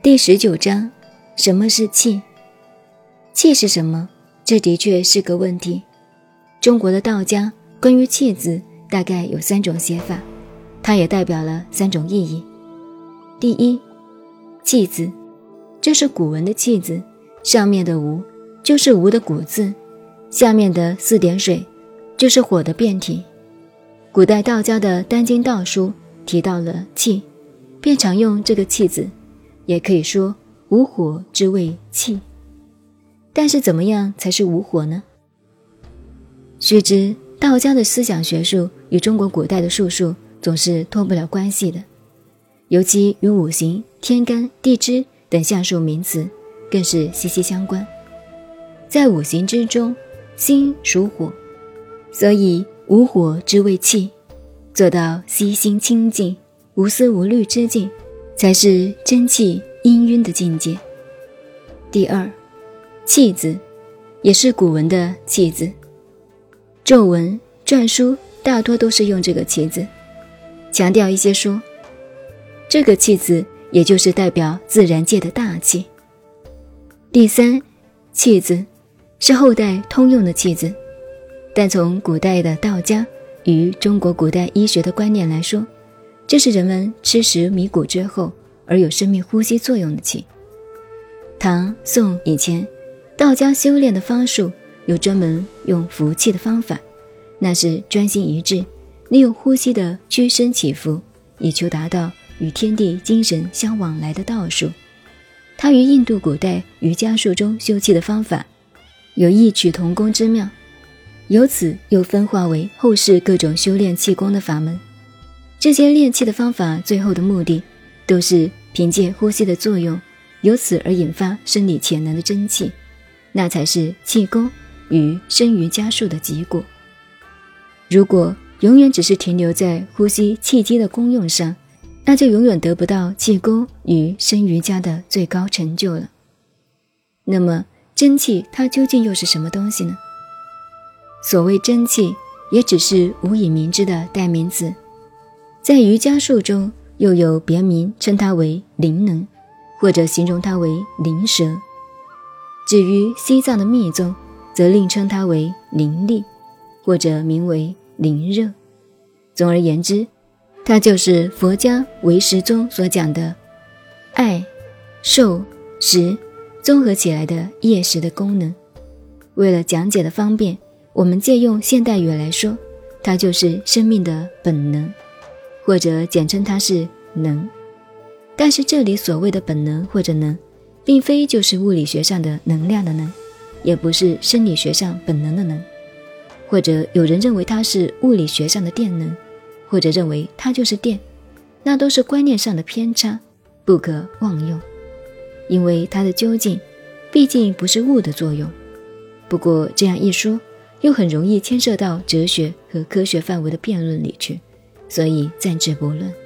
第19章，什么是气？气是什么？这的确是个问题。中国的道家关于气字大概有3种写法，它也代表了3种意义。第一，气字，这是古文的气字，上面的无就是无的古字，下面的4点水就是火的变体。古代道家的丹经道书提到了气，便常用这个气字，也可以说无火之谓气。但是怎么样才是无火呢？须知道家的思想学术与中国古代的术数总是脱不了关系的，尤其与五行、天干、地支等下述名词更是息息相关。在五行之中，心属火，所以无火之谓气，做到悉心清净、无思无虑之境，才是真气氤氲的境界。第二，气字也是古文的气字，咒文、篆书大多都是用这个气字。强调一些说，这个气字也就是代表自然界的大气。第三，气字是后代通用的气字，但从古代的道家与中国古代医学的观念来说，这是人们吃食米谷之后而有生命呼吸作用的气。唐宋以前，道家修炼的方术有专门用服气的方法，那是专心一致，利用呼吸的屈伸起伏，以求达到与天地精神相往来的道术。它与印度古代瑜伽术中修气的方法有异曲同工之妙，由此又分化为后世各种修炼气功的法门。这些练气的方法最后的目的都是凭借呼吸的作用，由此而引发生理潜能的真气，那才是气功与生瑜伽术的结果。如果永远只是停留在呼吸气机的功用上，那就永远得不到气功与生瑜伽的最高成就了。那么真气它究竟又是什么东西呢？所谓真气，也只是无以名之的代名词，在瑜伽术中又有别名称它为灵能，或者形容它为灵蛇。至于西藏的密宗，则另称它为灵力，或者名为灵热。总而言之，它就是佛家唯识宗所讲的爱、受、识综合起来的业识的功能。为了讲解的方便，我们借用现代语来说，它就是生命的本能，或者简称它是能。但是这里所谓的本能或者能，并非就是物理学上的能量的能，也不是生理学上本能的能，或者有人认为它是物理学上的电能，或者认为它就是电，那都是观念上的偏差，不可妄用。因为它的究竟毕竟不是物的作用。不过这样一说，又很容易牵涉到哲学和科学范围的辩论里去，所以暂时不论。